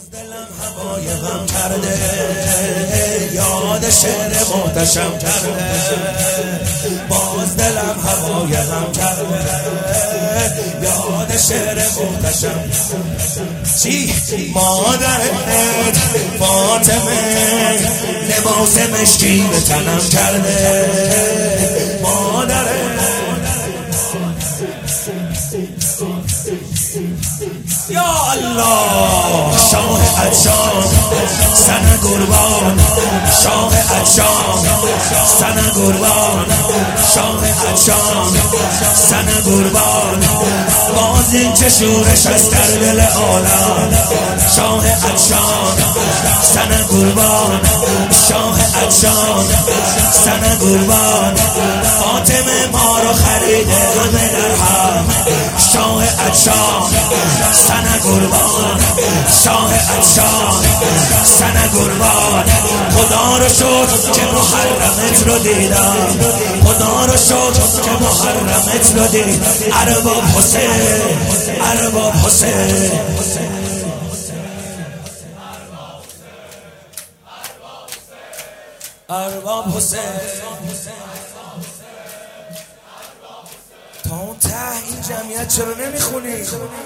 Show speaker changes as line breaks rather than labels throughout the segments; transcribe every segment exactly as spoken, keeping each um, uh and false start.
دلم هوای غم کرده، یاد شعر محتشم کرده. باز دلم هوای غم کرده، یاد شعر محتشم. چی؟ مادرت فاطمه لباس مشکی به تنم کرده. مادرت یا الله، شاه عطشان سن قربان، شاه عطشان سن قربان، شاه عطشان سن قربان. باز این چه شورش از در دل عالم. شاه عطشان سن قربان، شاه عطشان سن قربان. فاطمه ما رو خریده همه در هم. شاه عطشان سن قربان، شاه عطشان سن قربان. خدا رو شکر که محرمت رو دیدم، خدا رو شکر که محرمت رو دیدم. ارباب حسین، ارباب حسین، ارباب حسین. تا اون ته این جمعیت چرا نمیخونی؟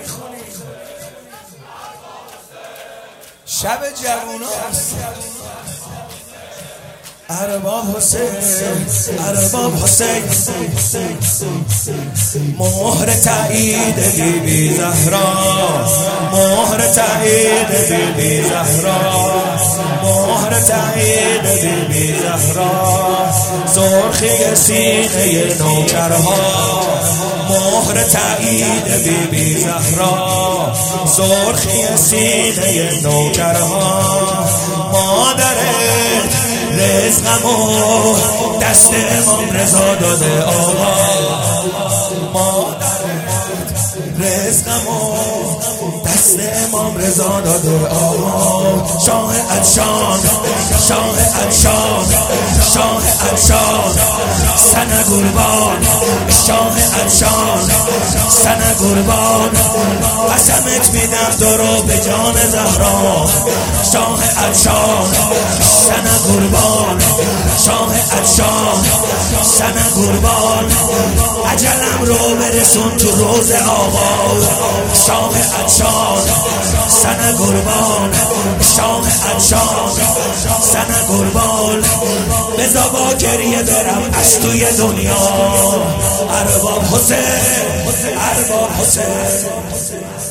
شب جووناست. ارباب حسین، ارباب حسین. مهر تایید بی بی زهرا، مهر تایید بی بی زهرا، مهر تایید بی بی زهرا. سرخی سینه نوکرها، مهر تایید بی بی زهرا. سرخی سینه نوکرها. مادرت رزقمو دست امام رضا داده آقا. مادرت رزقمو دست امام رضا داده آقا. شاه عطشان، شاه عطشان، شاه عطشان سن قربان، شاه عطشان سن قربان. قسمت میدم درو به جان زهرا. شاه عطشان سن قربان، شاه عطشان سن قربان. اجلم رو برسون تو روز آقا. شاه عطشان سن قربان، شاه عطشان سن قربان. بزا با گریه برم از توی دنیا. ارباب حسین، ارباب حسین.